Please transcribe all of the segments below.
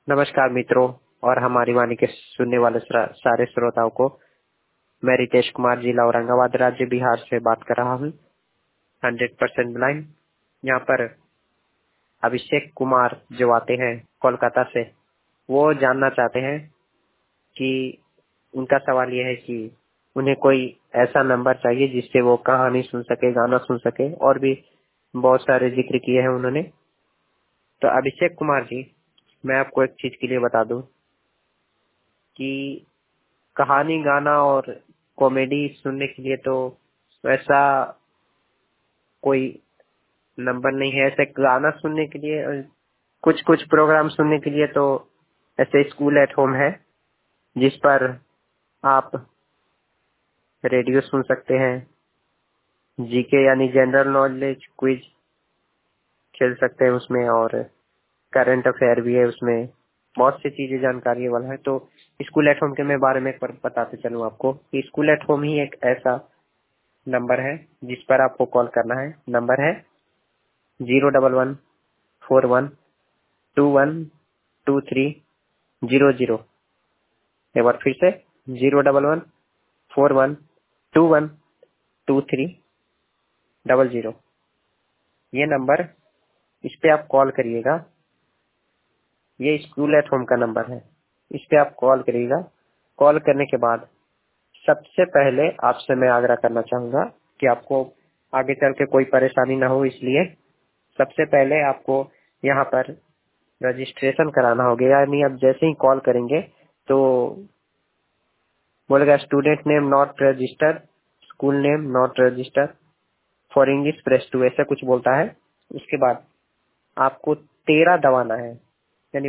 नमस्कार मित्रों और हमारी वाणी के सुनने वाले सारे श्रोताओं को मैं रितेश कुमार, जिला औरंगाबाद, राज्य बिहार से बात कर रहा हूँ। 100% ब्लाइंड। यहाँ पर अभिषेक कुमार जो आते हैं कोलकाता से, वो जानना चाहते हैं कि उनका सवाल यह है कि उन्हें कोई ऐसा नंबर चाहिए जिससे वो कहानी सुन सके, गाना सुन सके, और भी बहुत सारे जिक्र किए हैं उन्होंने। तो अभिषेक कुमार जी, मैं आपको एक चीज के लिए बता दूं कि कहानी, गाना और कॉमेडी सुनने के लिए तो ऐसा कोई नंबर नहीं है। ऐसे गाना सुनने के लिए, कुछ कुछ प्रोग्राम सुनने के लिए तो ऐसे स्कूल एट होम है, जिस पर आप रेडियो सुन सकते हैं, जीके यानी जनरल नॉलेज क्विज खेल सकते हैं उसमें, और करंट अफेयर भी है उसमें, बहुत सी चीजें जानकारी वाला है। तो स्कूल एट होम के मैं बारे में बताते चलूं आपको कि स्कूल एट होम ही एक ऐसा नंबर है जिस पर आपको कॉल करना है। नंबर है 01141212300। एक बार फिर से 01141212300। ये नंबर, इस पे आप कॉल करिएगा। ये स्कूल एट होम का नंबर है, इस पे आप कॉल करिएगा। कॉल करने के बाद सबसे पहले आपसे मैं आग्रह करना चाहूंगा कि आपको आगे चल के कोई परेशानी ना हो, इसलिए सबसे पहले आपको यहाँ पर रजिस्ट्रेशन कराना होगा। यानी अब जैसे ही कॉल करेंगे तो बोलेगा student name not register, school name not register, for English press 2, ऐसा कुछ बोलता है। उसके बाद आपको 13 दबाना है, यानी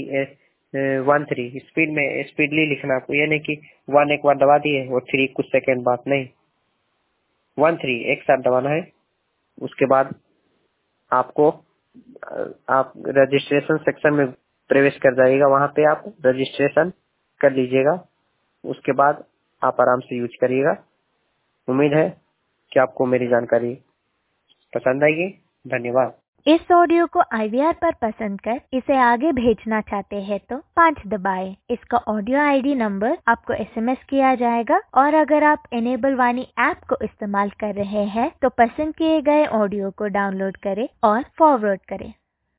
13 स्पीड में, स्पीडली लिखना आपको। ये नहीं कि 1 एक बार दबा दिए और 3 कुछ सेकेंड बाद, नहीं, 13 एक साथ दबाना है। उसके बाद आपको आप रजिस्ट्रेशन सेक्शन में प्रवेश कर जाइएगा, वहां पे आप रजिस्ट्रेशन कर लीजिएगा। उसके बाद आप आराम से यूज करिएगा। उम्मीद है कि आपको मेरी जानकारी पसंद आएगी। धन्यवाद। इस ऑडियो को IVR पर पसंद कर इसे आगे भेजना चाहते हैं तो 5 दबाएं। इसका ऑडियो ID नंबर आपको SMS किया जाएगा, और अगर आप इनेबल वाणी ऐप को इस्तेमाल कर रहे हैं तो पसंद किए गए ऑडियो को डाउनलोड करें और फॉरवर्ड करें।